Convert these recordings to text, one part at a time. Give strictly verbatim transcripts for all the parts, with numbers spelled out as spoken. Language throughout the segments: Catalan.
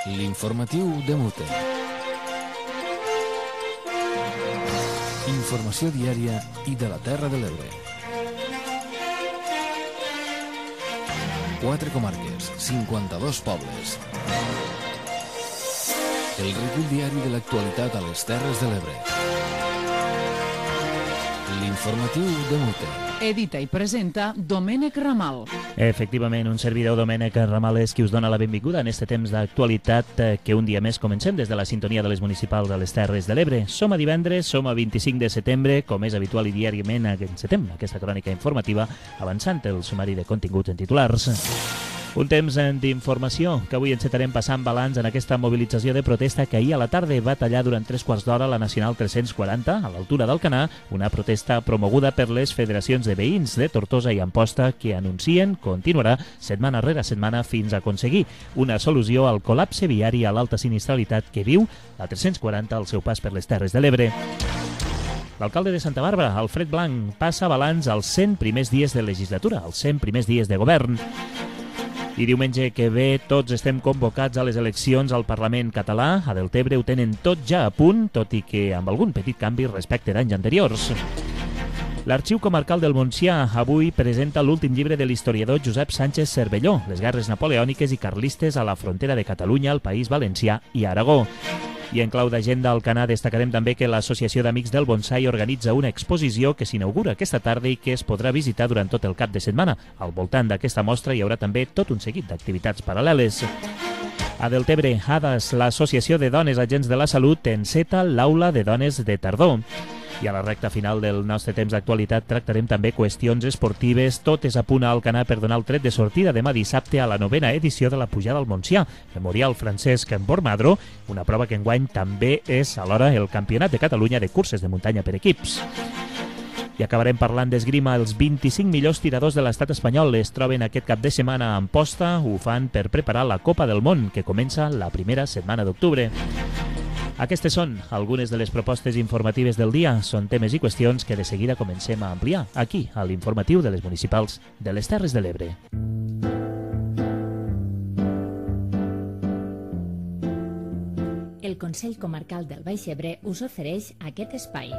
L'informatiu de Mute. Informació diària i de la Terra de l'Ebre. Quatre comarques, cinquanta-dos pobles. El recull diari de l'actualitat a les Terres de l'Ebre. L'informatiu de Mute. Edita i presenta Domènec Ramal. Efectivament, un servidor, Domènec Ramal, és qui us dona la benvinguda en este temps d'actualitat que un dia més comencem des de la sintonia de les municipals de les Terres de l'Ebre. Som a divendres, som a vint-i-cinc de setembre, com és habitual i diàriament encetem aquesta crònica informativa avançant el sumari de continguts en titulars. Un temps d'informació que avui encetarem passant balanç en aquesta mobilització de protesta que ahir a la tarda va tallar durant tres quarts d'hora la Nacional tres-cents quaranta a l'altura d'Alcanar, una protesta promoguda per les federacions de veïns de Tortosa i Amposta que anuncien continuarà setmana rere setmana fins a aconseguir una solució al col·lapse viari a l'alta sinistralitat que viu la tres-cents quaranta al seu pas per les Terres de l'Ebre. L'alcalde de Santa Bàrbara, Alfred Blanc, passa balanç als cent primers dies de legislatura, als cent primers dies de govern. I diumenge que ve tots estem convocats a les eleccions al Parlament català. A Deltebre ho tenen tot ja a punt, tot i que amb algun petit canvi respecte d'anys anteriors. L'Arxiu Comarcal del Montsià avui presenta l'últim llibre de l'historiador Josep Sánchez Cervelló, les guerres napoleòniques i carlistes a la frontera de Catalunya, el País Valencià i Aragó. I en clau d'agenda Alcanar destacarem també que l'Associació d'Amics del Bonsai organitza una exposició que s'inaugura aquesta tarda i que es podrà visitar durant tot el cap de setmana. Al voltant d'aquesta mostra hi haurà també tot un seguit d'activitats paral·leles. A Deltebre, Hades, l'Associació de Dones Agents de la Salut, enceta l'Aula de Dones de Tardor. I a la recta final del nostre temps d'actualitat tractarem també qüestions esportives. Tot és a punt a Alcanar per donar el tret de sortida demà dissabte a la novena edició de la Pujada al Montsià, Memorial Francesc Bormadro, una prova que enguany també és alhora el Campionat de Catalunya de curses de muntanya per equips. I acabarem parlant d'esgrima. Els vint-i-cinc millors tiradors de l'estat espanyol es troben aquest cap de setmana a Amposta. Ho fan per preparar la Copa del Món, que comença la primera setmana d'octubre. Aquestes són algunes de les propostes informatives del dia. Són temes i qüestions que de seguida comencem a ampliar aquí, a l'informatiu de les municipals de les Terres de l'Ebre. El Consell Comarcal del Baix Ebre us ofereix aquest espai.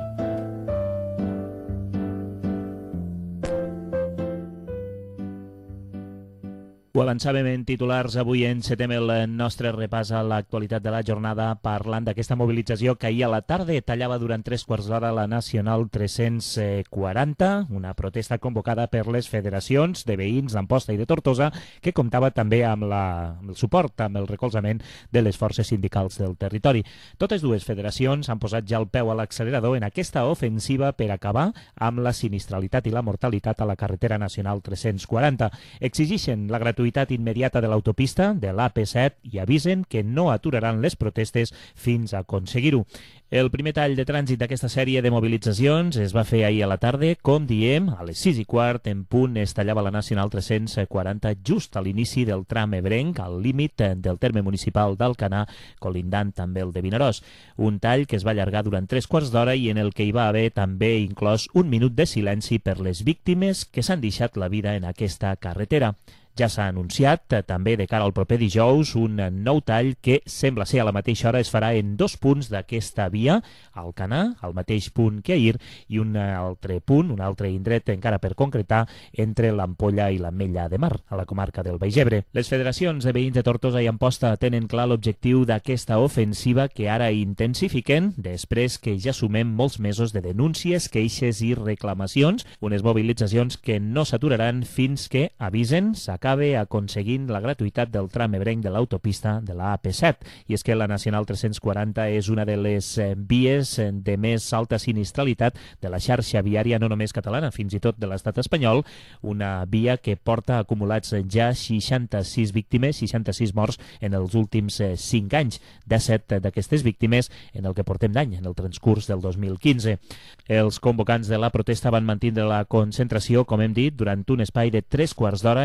Ho avançàvem en titulars. Avui encetem el nostre repàs a l'actualitat de la jornada parlant d'aquesta mobilització que ahir a la tarda tallava durant tres quarts d'hora la Nacional tres-cents quaranta, una protesta convocada per les federacions de veïns d'Amposta i de Tortosa, que comptava també amb, la, amb el suport, amb el recolzament de les forces sindicals del territori. Totes dues federacions han posat ja el peu a l'accelerador en aquesta ofensiva per acabar amb la sinistralitat i la mortalitat a la carretera Nacional tres-cents quaranta. Exigixen la gratuïtat immediata de l'autopista de l'A P set i avisen que no aturaran les protestes fins a aconseguir-ho. El primer tall de trànsit d'aquesta sèrie de mobilitzacions es va fer ahir a la tarda. Com diem, a les sis i quart en punt es tallava la Nacional tres-cents quaranta just a l'inici del tram ebrenc, al límit del terme municipal d'Alcanar, colindant també el de Vinaròs. Un tall que es va allargar durant tres quarts d'hora i en el que hi va haver també inclòs un minut de silenci per les víctimes que s'han deixat la vida en aquesta carretera. Ja s'ha anunciat també de cara al proper dijous un nou tall que sembla ser a la mateixa hora es farà en dos punts d'aquesta via, a Alcanar, al mateix punt que ahir, i un altre punt, un altre indret encara per concretar, entre l'Ampolla i l'Ametlla de Mar, a la comarca del Baix Ebre. Les federacions de veïns de Tortosa i Amposta tenen clar l'objectiu d'aquesta ofensiva que ara intensifiquen després que ja sumem molts mesos de denúncies, queixes i reclamacions, unes mobilitzacions que no s'aturaran fins que avisen s'ha acabe aconseguint la gratuïtat del tram ebrenc de l'autopista de la A P set. I és que la Nacional tres-cents quaranta és una de les vies de més alta sinistralitat de la xarxa viària no només catalana, fins i tot de l'estat espanyol, una via que porta acumulats ja seixanta-sis víctimes, seixanta-sis morts en els últims cinc anys, disset d'aquestes víctimes en el que portem d'any, en el transcurs del dos mil quinze. Els convocants de la protesta van mantenir la concentració, com hem dit, durant un espai de tres quarts d'hora en el qual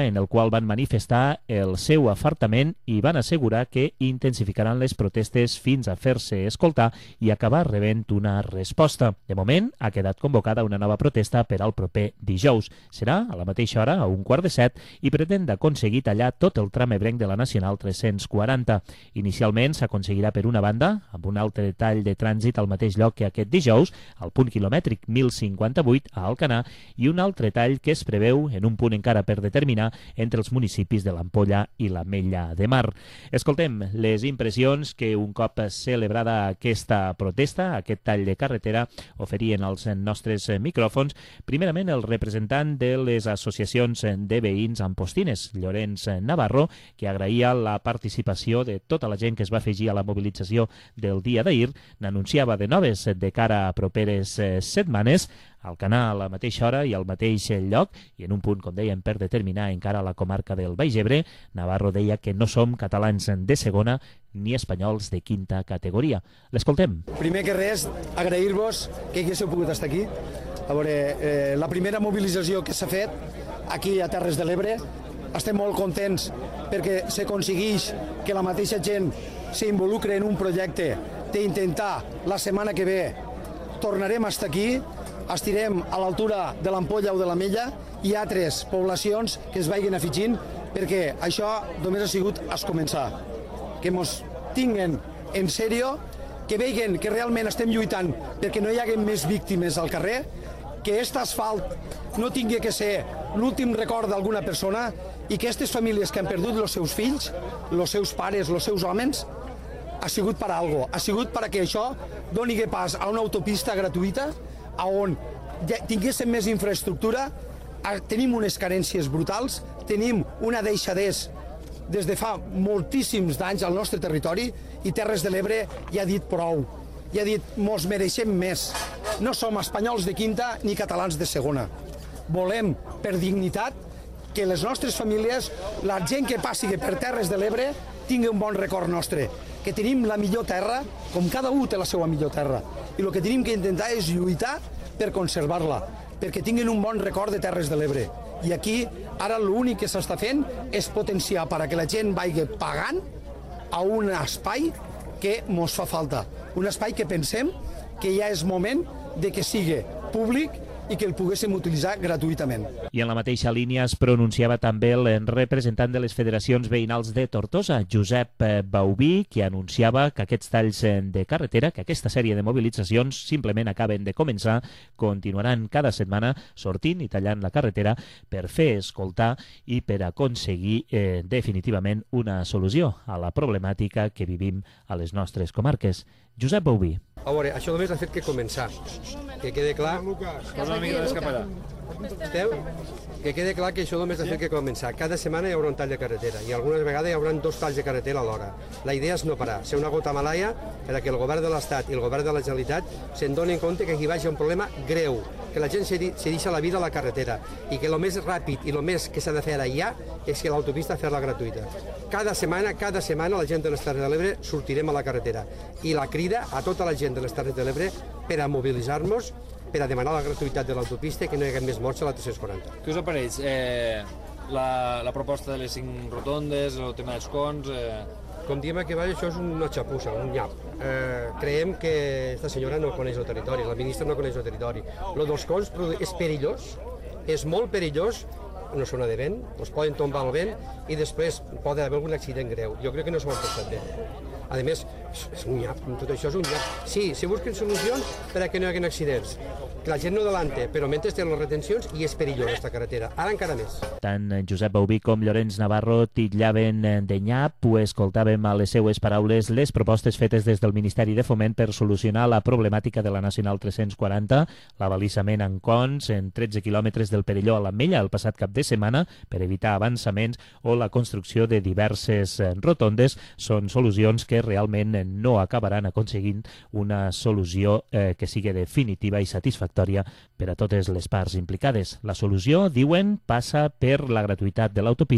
qual van manifestar el seu afartament i van assegurar que intensificaran les protestes fins a fer-se escoltar i acabar rebent una resposta. De moment, ha quedat convocada una nova protesta per al proper dijous. Serà a la mateixa hora, a un quart de set, i pretén d'aconseguir tallar tot el tram ebrenc de la Nacional tres-cents quaranta. Inicialment s'aconseguirà per una banda, amb un altre tall de trànsit al mateix lloc que aquest dijous, al punt quilomètric mil cinquanta-vuit a Alcanar, i un altre tall que es preveu en un punt encara per determinar entre els municipis de l'Ampolla i l'Ametlla de Mar. Escoltem les impressions que un cop celebrada aquesta protesta, aquest tall de carretera, oferien els nostres micròfons, primerament el representant de les associacions de veïns ampostines, Llorenç Navarro, que agraïa la participació de tota la gent que es va afegir a la mobilització del dia d'ahir, n'anunciava de noves de cara a properes setmanes, al canal a la mateixa hora i al mateix lloc, i en un punt, com dèiem, per determinar encara la comarca del Baix Ebre. Navarro deia que no som catalans de segona ni espanyols de quinta categoria. L'escoltem. Primer que res, agrair-vos que haguéssiu pogut estar aquí. A veure, eh, la primera mobilització que s'ha fet aquí a Terres de l'Ebre, estem molt contents perquè s'aconsegueix que la mateixa gent s'involucre en un projecte d'intentar la setmana que ve tornarem a estar aquí, estirem a l'altura de l'Ampolla o de l'Ametlla i altres poblacions que es vagin afegint, perquè això només ha sigut es començar. Que ens tinguen en sèrio, que vegin que realment estem lluitant perquè no hi hagi més víctimes al carrer, que aquest asfalt no tingui que ser l'últim record d'alguna persona i que aquestes famílies que han perdut els seus fills, els seus pares, els seus homes, ha sigut per algo, ha sigut perquè això doni pas a una autopista gratuïta on ja tinguéssim més infraestructura. Tenim unes carències brutals, tenim una deixadesa des de fa moltíssims d'anys al nostre territori i Terres de l'Ebre ja ha dit prou, ja ha dit mos mereixem més. No som espanyols de quinta ni catalans de segona. Volem, per dignitat, que les nostres famílies, la gent que passi per Terres de l'Ebre, tingui un bon record nostre, que tenim la millor terra, com cada un té la seva millor terra, i el que tenim que intentar és lluitar per conservar-la, perquè tinguin un bon record de Terres de l'Ebre. I aquí, ara l'únic que s'està fent és potenciar perquè la gent vagi pagant a un espai que mos fa falta, un espai que pensem que ja és moment de que sigui públic i que el poguéssim utilitzar gratuïtament. I en la mateixa línia es pronunciava també el representant de les federacions veïnals de Tortosa, Josep Baubí, que anunciava que aquests talls de carretera, que aquesta sèrie de mobilitzacions simplement acaben de començar, continuaran cada setmana sortint i tallant la carretera per fer escoltar i per aconseguir eh, definitivament una solució a la problemàtica que vivim a les nostres comarques. Josep Baubí. A veure, això només ha fet que començar. Que quede clar... Posa una mica d'escapada. Esteu? Que quede clar que això només ha fet que començar. Cada setmana hi haurà un tall de carretera i algunes vegades hi haurà dos talls de carretera alhora. La idea és no parar, ser una gota malaia perquè el govern de l'Estat i el govern de la Generalitat se'n donin compte que aquí vagi un problema greu, que la gent se deixa la vida a la carretera i que el més ràpid i el més que s'ha de fer ara ja és que l'autopista fer-la gratuïta. Cada setmana, cada setmana la gent de les Terres de l'Ebre sortirem a la carretera i la crida a tota la gent de les Terres de l'Ebre per a mobilitzar-nos, per a demanar la gratuïtat de l'autopista i que no hi hagi més morts a la tres-cents quaranta. Què us apareix? Eh, la, la proposta de les cinc rotondes, el tema dels cons... Eh... Com diem aquí baix, això és una xapussa, un nyap. Eh, creiem que aquesta senyora no coneix el territori, la ministra no coneix el territori. Lo dels cons és perillós, és molt perillós, una zona de vent, els poden tombar el vent i després pot haver algun accident greu. Jo crec que no s'ho han pensat bé. A més, és un nyap, tot això és un nyap. Sí, se busquen solucions per a que no hi hagi accidents. Que la gent no adelante, però mentre tenen les retencions i és perillós aquesta carretera. Ara encara més. Tant Josep Baubí com Llorenç Navarro titllaven de nyap, ho escoltàvem a les seues paraules les propostes fetes des del Ministeri de Foment per solucionar la problemàtica de la Nacional tres-cents quaranta, l'abalisament en cons en tretze quilòmetres del Perelló a l'Ametlla el passat cap de setmana per evitar avançaments o la construcció de diverses rotondes són solucions que realment no acabaran aconseguint una solució eh, que sigui definitiva i satisfactòria per a totes les parts implicades. La solució, diuen, passa per la gratuïtat de l'autopista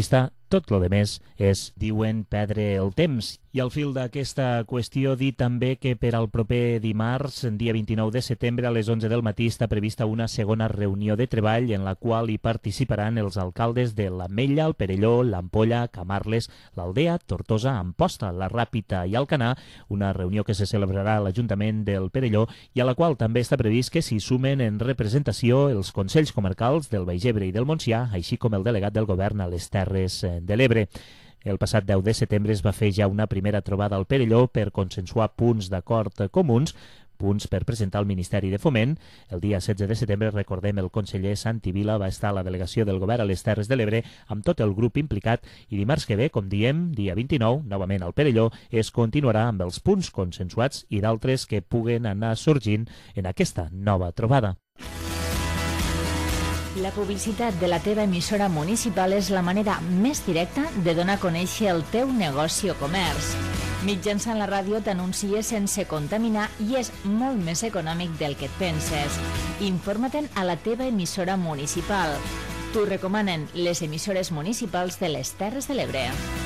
Tot lo de més és, diuen, perdre el temps. I al fil d'aquesta qüestió, dir també que per al proper dimarts, dia vint-i-nou de setembre, a les onze del matí, està prevista una segona reunió de treball en la qual hi participaran els alcaldes de l'Ametlla, el Perelló, l'Ampolla, Camarles, l'Aldea, Tortosa, Amposta, la Ràpita i Alcanar, una reunió que se celebrarà a l'Ajuntament del Perelló i a la qual també està previst que s'hi sumen en representació els Consells Comarcals del Baix Ebre i del Montsià, així com el delegat del Govern a les Terres de l'Ebre. El passat deu de setembre es va fer ja una primera trobada al Perelló per consensuar punts d'acord comuns, punts per presentar al Ministeri de Foment. El dia setze de setembre, recordem, el conseller Santi Vila va estar a la delegació del Govern a les Terres de l'Ebre amb tot el grup implicat i dimarts que ve, com diem, dia vint-i-nou, novament al Perelló, es continuarà amb els punts consensuats i d'altres que puguen anar sorgint en aquesta nova trobada. La publicitat de la teva emissora municipal és la manera més directa de donar a conèixer el teu negoci o comerç. Mitjançant la ràdio t'anuncies sense contaminar i és molt més econòmic del que et penses. Informa-te'n a la teva emissora municipal. T'ho recomanen les emissores municipals de les Terres de l'Ebre.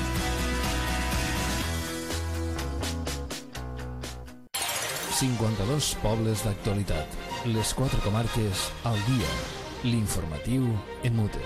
cinquanta-dos pobles d'actualitat. Les quatre comarques al dia. L'informatiu en mute.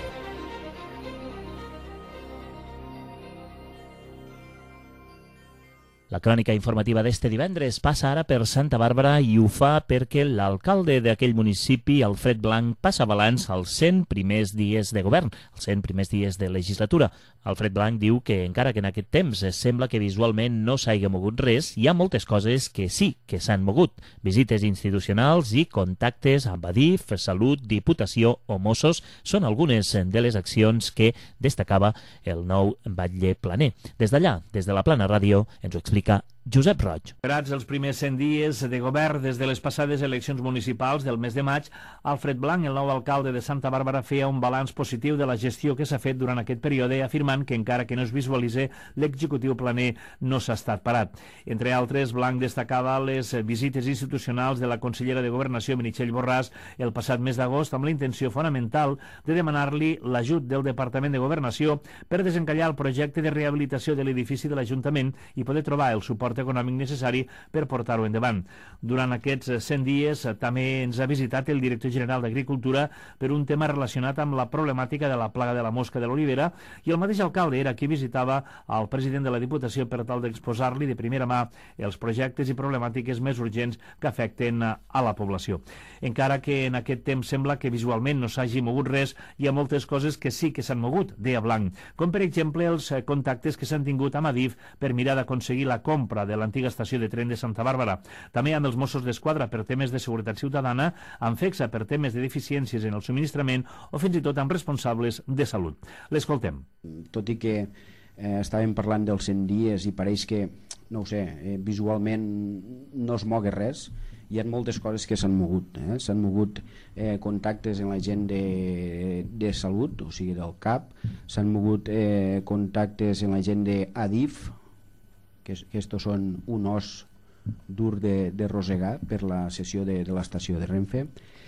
La crònica informativa d'este divendres passa ara per Santa Bàrbara i ho fa perquè l'alcalde d'aquell municipi, Alfred Blanc, passa balanç als cent primers dies de govern, als cent primers dies de legislatura. Alfred Blanc diu que, encara que en aquest temps sembla que visualment no s'hagi mogut res, hi ha moltes coses que sí que s'han mogut. Visites institucionals i contactes amb Adif, Salut, Diputació o Mossos són algunes de les accions que destacava el nou batlle planer. Des d'allà, des de la Plana Ràdio, ens ho explica Josep Roig. Esperats els primers cent dies de govern des de les passades eleccions municipals del mes de maig, Alfred Blanc, el nou alcalde de Santa Bàrbara, feia un balanç positiu de la gestió que s'ha fet durant aquest període, afirmant que encara que no es visualitza, l'executiu planer no s'ha estat parat. Entre altres, Blanc destacava les visites institucionals de la consellera de Governació, Meritxell Borràs, el passat mes d'agost, amb la intenció fonamental de demanar-li l'ajut del Departament de Governació per desencallar el projecte de rehabilitació de l'edifici de l'Ajuntament i poder trobar el suport econòmic necessari per portar-ho endavant. Durant aquests cent dies també ens ha visitat el director general d'Agricultura per un tema relacionat amb la problemàtica de la plaga de la mosca de l'olivera i el mateix alcalde era qui visitava el president de la Diputació per tal d'exposar-li de primera mà els projectes i problemàtiques més urgents que afecten a la població. Encara que en aquest temps sembla que visualment no s'hagi mogut res, hi ha moltes coses que sí que s'han mogut, deia Blanc, com per exemple els contactes que s'han tingut amb Adif per mirar d'aconseguir la compra de l'antiga estació de tren de Santa Bàrbara, també amb els Mossos d'Esquadra per temes de seguretat ciutadana, amb FECSA per temes de deficiències en el subministrament o fins i tot amb responsables de salut. L'escoltem. Tot i que eh, estàvem parlant dels cent dies i pareix que, no ho sé, eh, visualment no es mogui res, hi ha moltes coses que s'han mogut. Eh? S'han mogut eh, contactes amb la gent de, de salut, o sigui del C A P, s'han mogut eh, contactes amb la gent d'Adif, que estos són un os dur de, de rosegar per la sessió de, de l'estació de Renfe.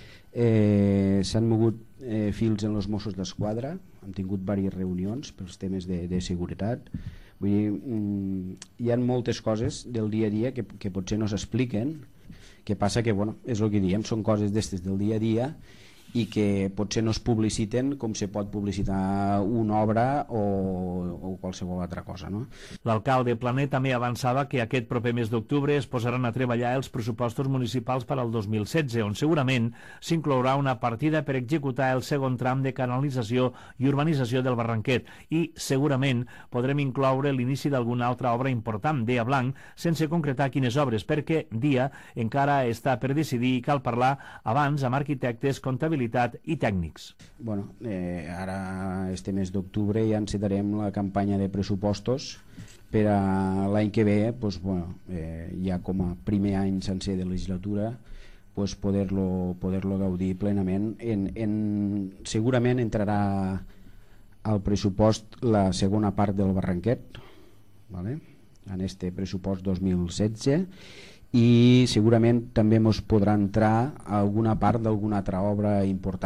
Eh, s'han mogut eh, fils en els Mossos d'Esquadra, hem tingut diverses reunions pels temes de, de seguretat. Vull dir, mm, hi ha moltes coses del dia a dia que, que potser no s'expliquen, que passa que, bueno, és el que diem, són coses d'estes del dia a dia i que potser no es publiciten com se pot publicitar una obra o, o qualsevol altra cosa, no? L'alcalde Planer també avançava que aquest proper mes d'octubre es posaran a treballar els pressupostos municipals per al dos mil setze, on segurament s'inclourà una partida per executar el segon tram de canalització i urbanització del Barranquet i segurament podrem incloure l'inici d'alguna altra obra important, deia Blanc, sense concretar quines obres, perquè dia encara està per decidir i cal parlar abans amb arquitectes, comptabilitats i tècnics. Bueno, eh, ara este mes d'octubre ja encetarem la campanya de pressupostos per a l'any que ve, pues, bueno, eh, ja com a primer any sencer de legislatura, pues, poder-lo poder-lo gaudir plenament. En, en, segurament entrarà al pressupost la segona part del Barranquet, ¿vale? En este pressupost dos mil setze, i segurament també ens podrà entrar alguna part d'alguna altra obra important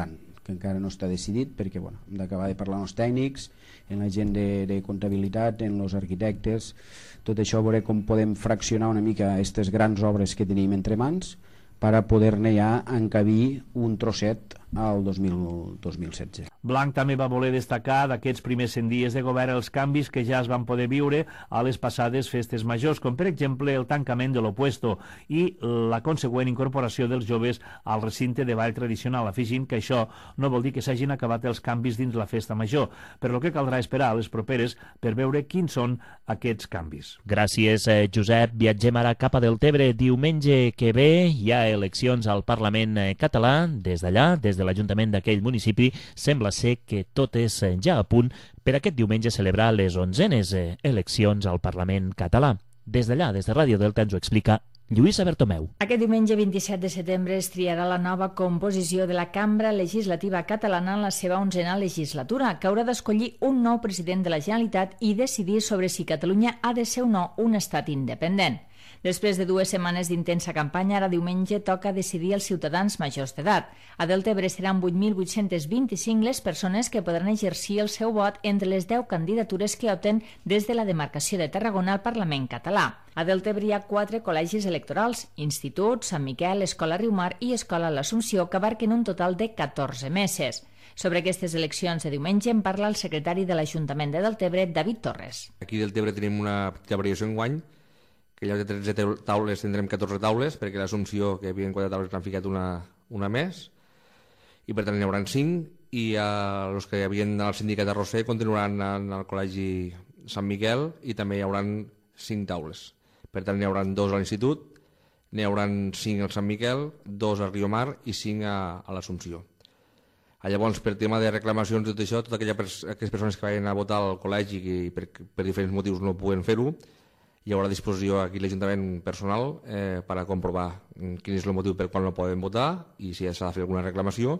que encara no està decidit, perquè bueno, hem d'acabar de parlar amb els tècnics, en la gent de, de comptabilitat, en els arquitectes, tot això, veure com podem fraccionar una mica aquestes grans obres que tenim entre mans per a poder-ne ja encabir un trosset al dos mil setze. Blanc també va voler destacar d'aquests primers cent dies de govern els canvis que ja es van poder viure a les passades festes majors, com per exemple el tancament de l'Opuesto i la consegüent incorporació dels joves al recinte de ball tradicional, afegint que això no vol dir que s'hagin acabat els canvis dins la festa major, però el que caldrà esperar a les properes per veure quins són aquests canvis. Gràcies, Josep. Viatgem ara cap a Deltebre. Diumenge que ve hi ha eleccions al Parlament català. Des d'allà, des de l'Ajuntament d'aquell municipi, sembla ser que tot és ja a punt per aquest diumenge celebrar les onzenes eleccions al Parlament català. Des d'allà, des de Ràdio Delta, ens ho explica Lluïsa Bertomeu. Aquest diumenge vint-i-set de setembre es triarà la nova composició de la Cambra Legislativa Catalana en la seva onzena legislatura, que haurà d'escollir un nou president de la Generalitat i decidir sobre si Catalunya ha de ser o no un estat independent. Després de dues setmanes d'intensa campanya, ara diumenge toca decidir els ciutadans majors d'edat. A Deltebre seran vuit mil vuit-cents vint-i-cinc les persones que podran exercir el seu vot entre les deu candidatures que opten des de la demarcació de Tarragona al Parlament català. A Deltebre hi ha quatre col·legis electorals: Institut, Sant Miquel, Escola Riumar i Escola l'Assumpció, que abarquen un total de catorze meses. Sobre aquestes eleccions de diumenge en parla el secretari de l'Ajuntament de Deltebre, David Torres. Aquí a Deltebre tenim una petita variació enguany, que en lloc de tretze taules tindrem catorze taules, perquè l'Assumpció, que hi havia quatre taules, n'han ficat una, una més, i per tant n'hi haurà cinc, i eh, els que hi havia al sindicat de Roser continuaran en el col·legi Sant Miquel, i també hi haurà cinc taules. Per tant n'hi haurà dos a l'Institut, n'hi haurà cinc al Sant Miquel, dos a Riomar i cinc a, a l'Assumpció. Llavors, per tema de reclamacions i tot això, totes aquelles, aquelles persones que vagin a votar al col·legi i per, per diferents motius no puguen fer-ho, hi haurà disposició aquí a l'Ajuntament personal eh, per a comprovar quin és el motiu per qual no poden votar i si s'ha de fer alguna reclamació,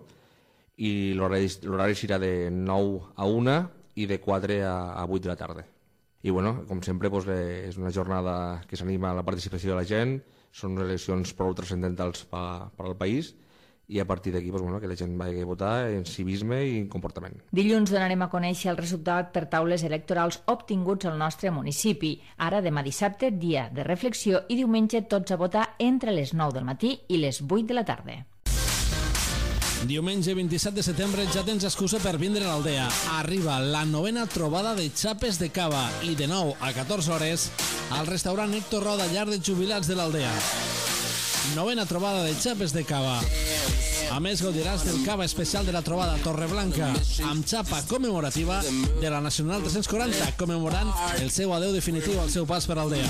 i l'horari serà de nou a una i de quatre a vuit de la tarda. I bueno, com sempre, doncs, eh, és una jornada que s'anima a la participació de la gent, són eleccions prou transcendentals per, per al país, i a partir d'aquí, doncs, bueno, que la gent vagi a votar en civisme i en comportament. Dilluns donarem a conèixer el resultat per taules electorals obtinguts al nostre municipi. Ara, demà dissabte, dia de reflexió, i diumenge tots a votar entre les nou del matí i les vuit de la tarda. Diumenge vint-i-set de setembre ja tens excusa per vindre a l'Aldea. Arriba la novena trobada de xapes de cava i de nou a catorze hores al restaurant Héctor Roda, llar de jubilats de l'Aldea. Novena trobada de xapes de cava. A més, gaudiràs del cava especial de la trobada Torreblanca amb xapa commemorativa de la Nacional tres-cents quaranta, commemorant el seu adeu definitiu al seu pas per Aldea.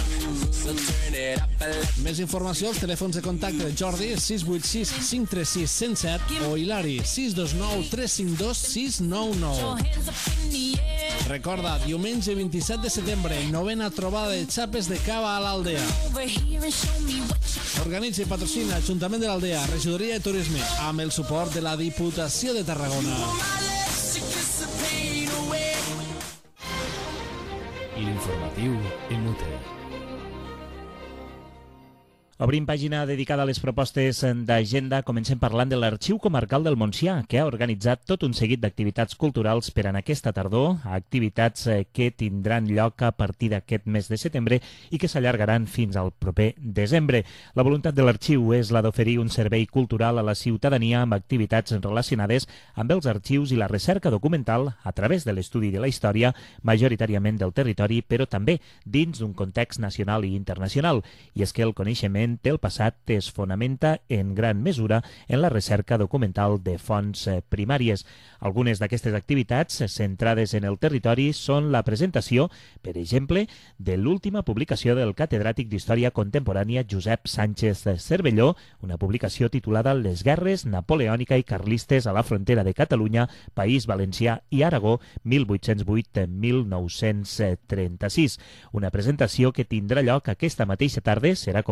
Més informació als telèfons de contacte de Jordi sis vuit sis cinc tres sis cent set o Hilari sis dos nou tres cinc dos sis nou nou. Recorda, diumenge vint-i-set de setembre, novena trobada de xapes de cava a l'Aldea. Organitza i patrocina Ajuntament de l'Aldea, Regidoria de Turisme, amb el suport de la Diputació de Tarragona. L'informatiu inútil. Obrim pàgina dedicada a les propostes d'agenda. Comencem parlant de l'Arxiu Comarcal del Montsià, que ha organitzat tot un seguit d'activitats culturals per en aquesta tardor, activitats que tindran lloc a partir d'aquest mes de setembre i que s'allargaran fins al proper desembre. La voluntat de l'Arxiu és la d'oferir un servei cultural a la ciutadania amb activitats relacionades amb els arxius i la recerca documental a través de l'estudi de la història, majoritàriament del territori, però també dins d'un context nacional i internacional. I és que el coneixement del passat es fonamenta en gran mesura en la recerca documental de fonts primàries. Algunes d'aquestes activitats centrades en el territori són la presentació, per exemple, de l'última publicació del catedràtic d'Història Contemporània Josep Sánchez Cervelló, una publicació titulada Les guerres napoleònica i carlistes a la frontera de Catalunya, País Valencià i Aragó, mil vuit-cents vuit a mil nou-cents trenta-sis. Una presentació que tindrà lloc aquesta mateixa tarda, serà concretament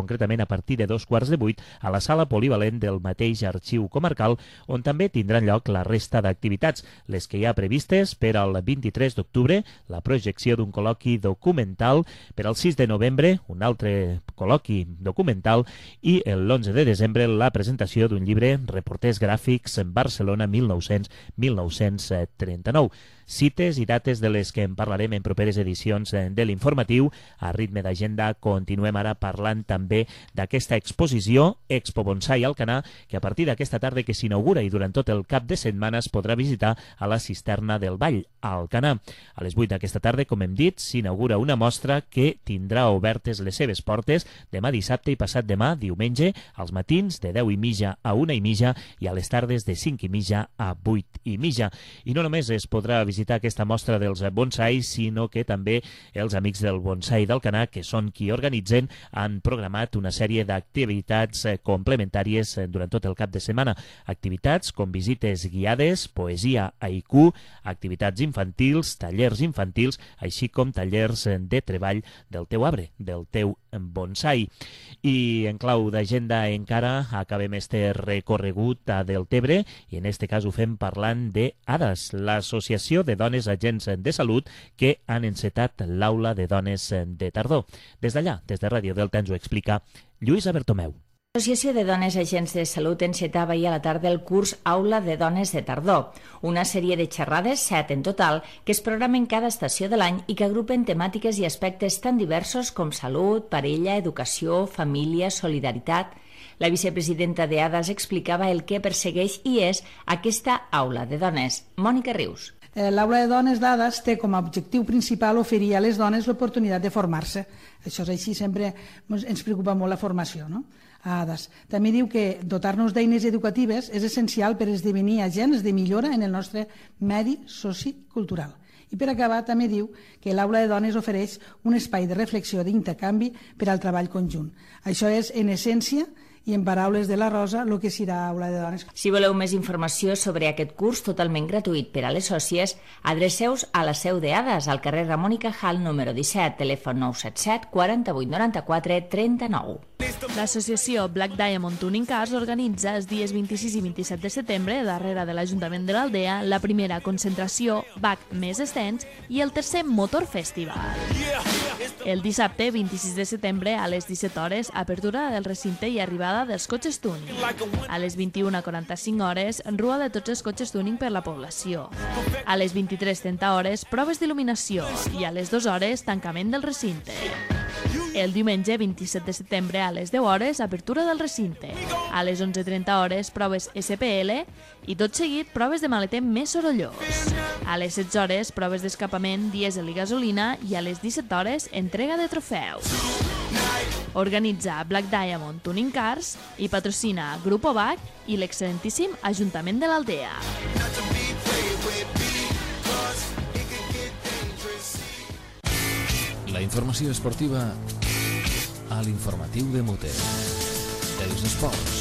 a partir de dos quarts de vuit a la sala polivalent del mateix arxiu comarcal, on també tindran lloc la resta d'activitats, les que hi ha previstes per al vint-i-tres d'octubre, la projecció d'un col·loqui documental, per al sis de novembre, un altre col·loqui documental, i l'onze de desembre la presentació d'un llibre, Reporters gràfics en Barcelona mil nou-cents a mil nou-cents trenta-nou. Cites i dates de les que en parlarem en properes edicions de l'informatiu. A ritme d'agenda continuem ara parlant també d'aquesta exposició Expo Bonsai Alcanar, que a partir d'aquesta tarda que s'inaugura i durant tot el cap de setmana es podrà visitar a la Cisterna del Vall, a Alcanar. A les vuit d'aquesta tarda, com hem dit, s'inaugura una mostra que tindrà obertes les seves portes demà dissabte i passat demà diumenge, als matins de deu i mitja a una i mitja i a les tardes de cinc i mitja a vuit i mitja. I no només es podrà visitar visitar aquesta mostra dels bonsais, sinó que també els amics del bonsai d'Alcanar, que són qui organitzen, han programat una sèrie d'activitats complementàries durant tot el cap de setmana. Activitats com visites guiades, poesia haiku, activitats infantils, tallers infantils, així com tallers de treball del teu arbre, del teu bonsai. I en clau d'agenda encara acabem este recorregut a Deltebre i en este cas ho fem parlant de A D A S, l'Associació de Dones Agents de Salut, que han encetat l'aula de dones de tardor. Des d'allà, des de Ràdio Delta, ens ho explica Lluïsa Bertomeu. L'Associació de Dones Agents de Salut encetava ahir a la tarda el curs Aula de Dones de Tardor, una sèrie de xerrades, set en total, que es programen cada estació de l'any i que agrupen temàtiques i aspectes tan diversos com salut, parella, educació, família, solidaritat. La vicepresidenta de A D A S explicava el que persegueix i és aquesta Aula de Dones. Mònica Rius. L'aula de dones d'A D A S té com a objectiu principal oferir a les dones l'oportunitat de formar-se. Això és així, sempre ens preocupa molt la formació, no? A A D A S. També diu que dotar-nos d'eines educatives és essencial per esdevenir agents de millora en el nostre medi sociocultural. I per acabar també diu que l'aula de dones ofereix un espai de reflexió d'intercanvi per al treball conjunt. Això és, en essència, i en paraules de la Rosa, el que serà Aula de Dones. Si voleu més informació sobre aquest curs totalment gratuït per a les sòcies, adreceu-vos a la seu de A D A S, al carrer Ramon i Cajal, número disset, telèfon nou set set, quaranta-vuit noranta-quatre, trenta-nou. L'associació Black Diamond Tuning Cars organitza els dies vint-i-sis i vint-i-set de setembre, darrere de l'Ajuntament de l'Aldea, la primera concentració B A C més Estens i el tercer Motor Festival. El dissabte, vint-i-sis de setembre, a les disset hores, apertura del recinte i arribada dels cotxes tuning. A les vint-i-una quaranta-cinc hores, rua de tots els cotxes tuning per la població. A les vint-i-tres trenta hores, proves d'il·luminació i a les dues hores, tancament del recinte. El diumenge vint-i-set de setembre a les deu hores, apertura del recinte. A les onze trenta hores, proves S P L i tot seguit proves de maleter més sorollós. A les setze hores, proves d'escapament, dièsel i gasolina i a les disset hores, entrega de trofeus. Organitza Black Diamond Tuning Cars i patrocina Grupo B A C i l'excel·lentíssim Ajuntament de l'Aldea. La informació esportiva a l'informatiu de Mote. Els esports.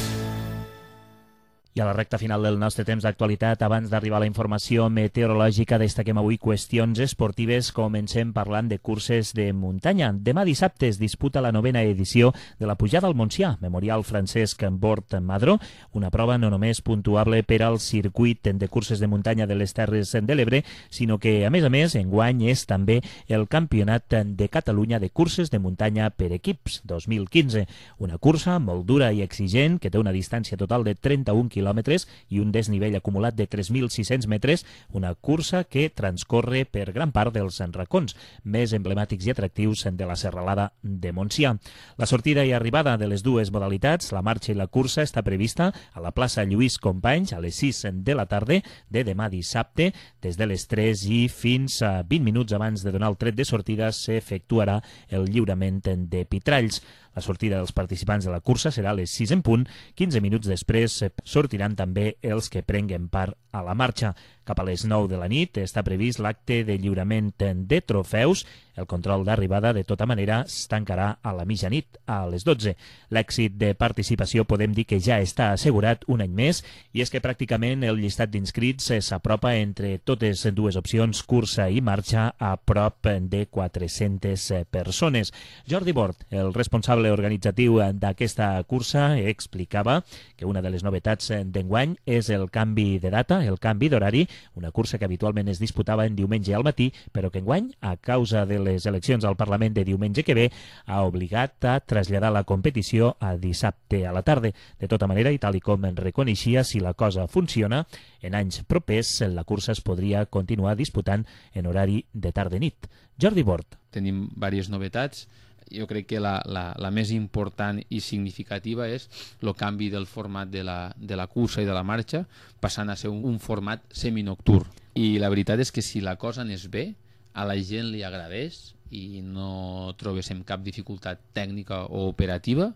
I a la recta final del nostre temps d'actualitat, abans d'arribar a la informació meteorològica, destaquem avui qüestions esportives. Comencem parlant de curses de muntanya. Demà dissabte es disputa la novena edició de la Pujada al Montsià, Memorial Francesc Bort Madró, una prova no només puntuable per al circuit de curses de muntanya de les Terres de l'Ebre, sinó que, a més a més, enguany és també el Campionat de Catalunya de Curses de Muntanya per Equips dos mil quinze. Una cursa molt dura i exigent que té una distància total de trenta-un quilòmetres i un desnivell acumulat de tres mil sis-cents metres, una cursa que transcorre per gran part dels racons més emblemàtics i atractius de la serralada de Montsià. La sortida i arribada de les dues modalitats, la marxa i la cursa, està prevista a la plaça Lluís Companys a les sis de la tarda de demà dissabte. Des de les tres i fins a vint minuts abans de donar el tret de sortida s'efectuarà el lliurament de pitralls. La sortida dels participants de la cursa serà a les sis en punt. quinze minuts després sortiran també els que prenguen part a la marxa. Cap a les nou de la nit està previst l'acte de lliurament de trofeus, El control d'arribada, de tota manera, es tancarà a la mitjanit, a les dotze. L'èxit de participació podem dir que ja està assegurat un any més, i és que pràcticament el llistat d'inscrits s'apropa entre totes dues opcions, cursa i marxa, a prop de quatre-centes persones. Jordi Bort, el responsable organitzatiu d'aquesta cursa, explicava que una de les novetats d'enguany és el canvi de data, el canvi d'horari, una cursa que habitualment es disputava en diumenge al matí, però que enguany, a causa de les eleccions al Parlament de diumenge que ve, ha obligat a traslladar la competició a dissabte a la tarda. De tota manera, i tal i com en reconeixia, si la cosa funciona, en anys propers la cursa es podria continuar disputant en horari de tarda-nit. Jordi Bort. Tenim diverses novetats. Jo crec que la, la, la més important i significativa és el canvi del format de la, de la cursa i de la marxa, passant a ser un, un format seminocturn. I la veritat és que si la cosa anés bé, a la gent li agradés i no trobéssim cap dificultat tècnica o operativa,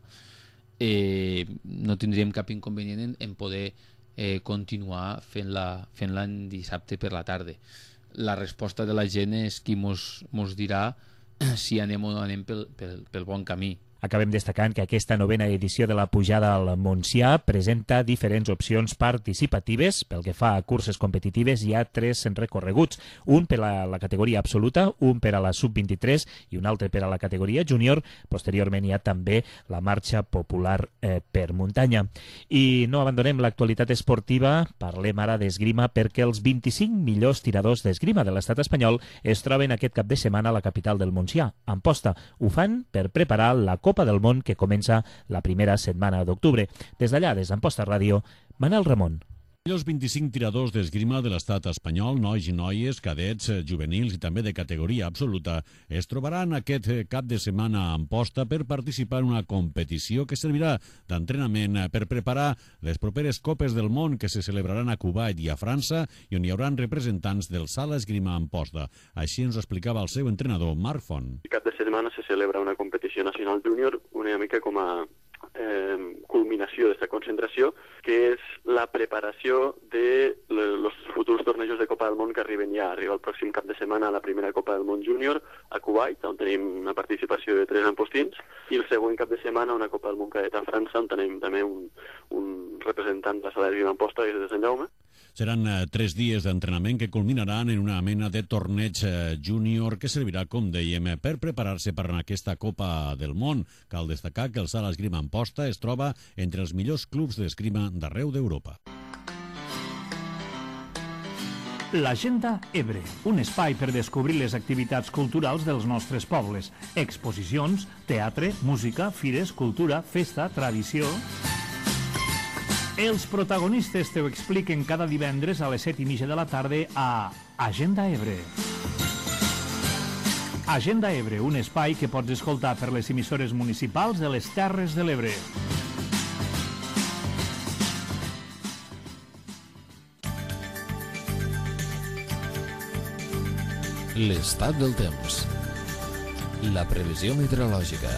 eh, no tindríem cap inconvenient en, en poder eh, continuar fent-la fent-la en dissabte per la tarda. La resposta de la gent és qui mos, mos dirà si anem o no anem pel, pel, pel bon camí. Acabem destacant que aquesta novena edició de la pujada al Montsià presenta diferents opcions participatives. Pel que fa a curses competitives, hi ha tres recorreguts, un per a la categoria absoluta, un per a la sub vint-i-tres i un altre per a la categoria júnior. Posteriorment hi ha també la marxa popular eh, per muntanya. I no abandonem l'actualitat esportiva, parlem ara d'esgrima, perquè els vint-i-cinc millors tiradors d'esgrima de l'estat espanyol es troben aquest cap de setmana a la capital del Montsià, Amposta. Ho fan per preparar la Copa Copa del Món, que comença la primera setmana d'octubre. Des d'allà, des d'Amposta Ràdio, Manel Ramon. Els vint-i-cinc tiradors d'esgrima de l'estat espanyol, nois i noies, cadets, juvenils i també de categoria absoluta, es trobaran aquest cap de setmana a Amposta per participar en una competició que servirà d'entrenament per preparar les properes Copes del Món que se celebraran a Kuwait i a França i on hi haurà representants del Sala Esgrima Amposta. Així ens ho explicava el seu entrenador, Marc Font. El cap de setmana se celebra una competició nacional júnior una mica com a eh, culminació d'aquesta concentració, que és la preparació de los futurs tornejos de Copa del Món que arriben ja. Arriba el pròxim cap de setmana la primera Copa del Món júnior a Kuwait, on tenim una participació de tres ampostins, i el següent cap de setmana una Copa del Món cadet a França, on tenim també un, un representant de la Sala d'Esgrima Amposta, que és de Sant Jaume. Seran eh, tres dies d'entrenament que culminaran en una mena de torneig eh, júnior que servirà, com dèiem, per preparar-se per a aquesta Copa del Món. Cal destacar que el Sala Esgrima Amposta es troba entre els millors clubs d'esgrima d'arreu d'Europa. L'Agenda Ebre, un espai per descobrir les activitats culturals dels nostres pobles. Exposicions, teatre, música, fires, cultura, festa, tradició... Els protagonistes te ho expliquen cada divendres a les set i mitja de la tarda a Agenda Ebre. Agenda Ebre, un espai que pots escoltar per les emissores municipals de les Terres de l'Ebre. L'estat del temps. La previsió meteorològica.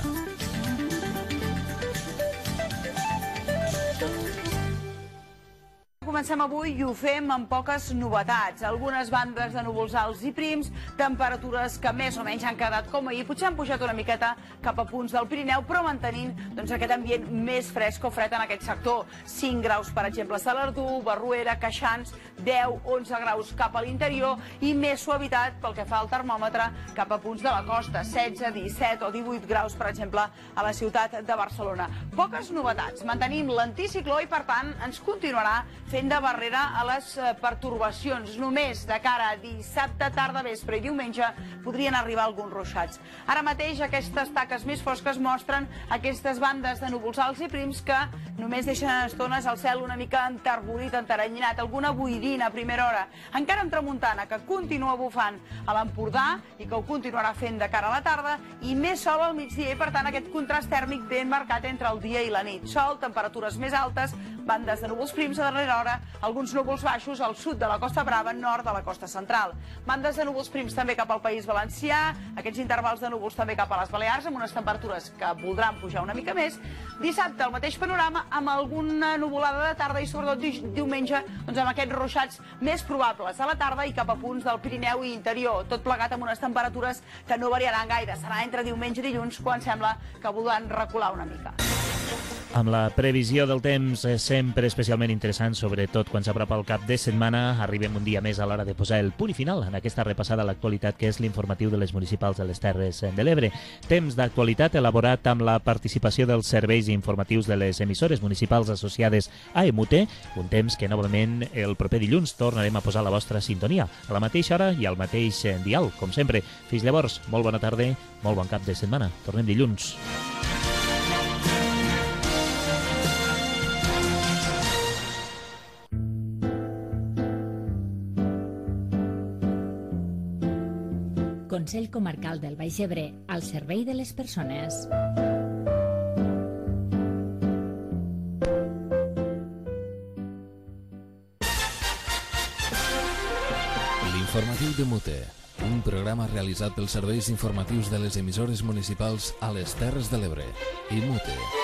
Comencem avui i ho fem amb poques novetats. Algunes bandes de núvols alts i prims, temperatures que més o menys han quedat com ahir. Potser han pujat una miqueta cap a punts del Pirineu, però mantenint doncs, aquest ambient més fresc o fred en aquest sector. cinc graus, per exemple, a Salardú, Barruera, Queixans, deu, onze graus cap a l'interior i més suavitat pel que fa al termòmetre cap a punts de la costa, setze, disset o divuit graus, per exemple, a la ciutat de Barcelona. Poques novetats. Mantenim l'anticicló i, per tant, ens continuarà fent de barrera a les pertorbacions. Només de cara a dissabte, tarda, vespre i diumenge podrien arribar alguns ruixats. Ara mateix aquestes taques més fosques mostren aquestes bandes de núvols alts i prims que només deixen estones al cel una mica enterbolit, enteranyinat, alguna boirina a primera hora. Encara amb tramuntana, que continua bufant a l'Empordà i que ho continuarà fent de cara a la tarda, i més sol al migdia i, per tant, aquest contrast tèrmic ben marcat entre el dia i la nit. Sol, temperatures més altes, bandes de núvols prims a darrera hora, alguns núvols baixos al sud de la Costa Brava, nord de la costa central. Bandes de núvols prims també cap al País Valencià, aquests intervals de núvols també cap a les Balears, amb unes temperatures que voldran pujar una mica més. Dissabte, el mateix panorama, amb alguna nuvolada de tarda i sobretot diumenge, doncs amb aquests ruixats més probables a la tarda i cap a punts del Pirineu i interior, tot plegat amb unes temperatures que no variaran gaire. Serà entre diumenge i dilluns quan sembla que voldran recular una mica. Amb la previsió del temps sempre especialment interessant, sobretot quan s'apropa el cap de setmana, arribem un dia més a l'hora de posar el punt i final en aquesta repassada a l'actualitat que és l'informatiu de les municipals de les Terres de l'Ebre. Temps d'actualitat elaborat amb la participació dels serveis informatius de les emissores municipals associades a E M U T, un temps que novament el proper dilluns tornarem a posar a la vostra sintonia, a la mateixa hora i al mateix dial, com sempre. Fins llavors, molt bona tarda, molt bon cap de setmana. Tornem dilluns. Consell Comarcal del Baix Ebre, al servei de les persones. L'informatiu de Mute, un programa realitzat pels serveis informatius de les emissores municipals a les Terres de l'Ebre. I Mute.